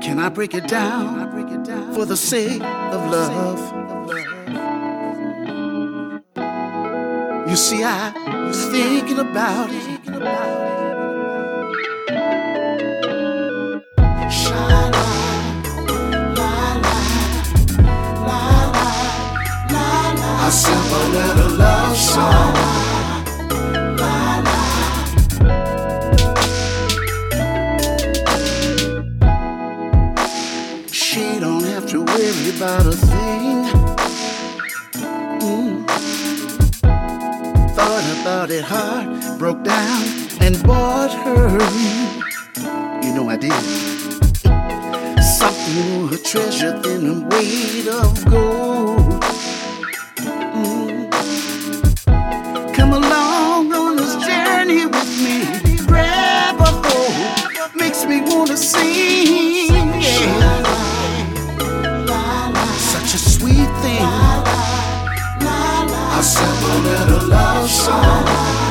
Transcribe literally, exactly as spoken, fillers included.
Can I break it down for the sake of love? You see, I was thinking about it. A simple little love song. She don't have to worry about a thing. Mm. Thought about it hard, broke down and bought her. You know I did. Something a treasure than a weight of gold. Mm. Come along on this journey with me. Grab a hold, makes me wanna sing. Yeah. Such a sweet thing. A simple little love song.